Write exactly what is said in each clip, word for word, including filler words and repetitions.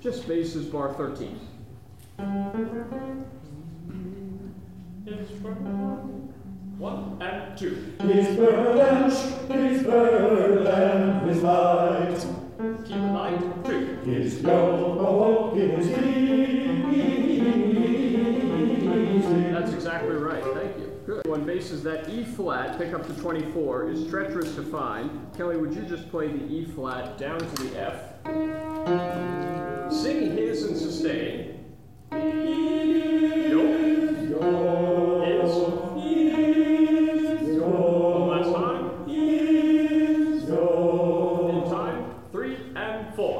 Just basses, bar thirteen. One and two. His bird his bird and his light. Keep it light, three. His yellow is easy. That's exactly right, thank you. Good. When basses, that E flat, pick up to twenty-four, is treacherous to find. Kelly, would you just play the E flat down to the F? Sing his and sustain. Yo. His. One last time. In time, three and four.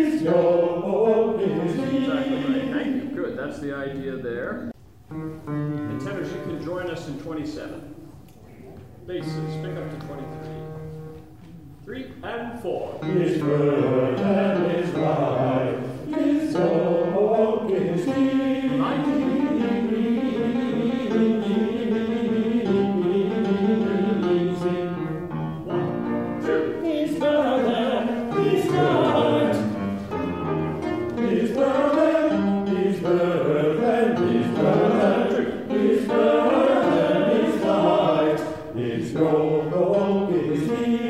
Exactly right, thank you. Good, that's the idea there. And tenors, you can join us in twenty-seven. Basses, pick up to twenty-three. Three and four. His bird and his light. His dog is Right. One, two. His bird and his light. His bird and his bird and his bird and his bird and his light. His dog is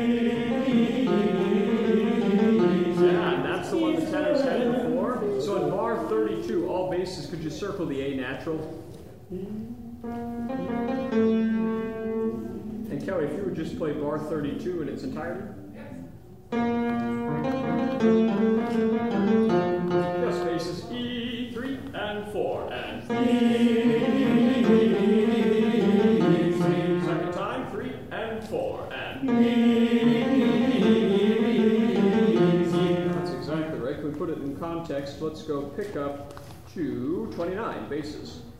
Yeah, and that's the one the tenors had before. So in bar thirty-two, all basses, could you circle the A natural? And Kelly, if you would just play bar thirty-two in its entirety. Yes, basses E, three and four, and second time, three and four, and that's exactly right. Can we put it in context? Let's go pick up to twenty-nine basses.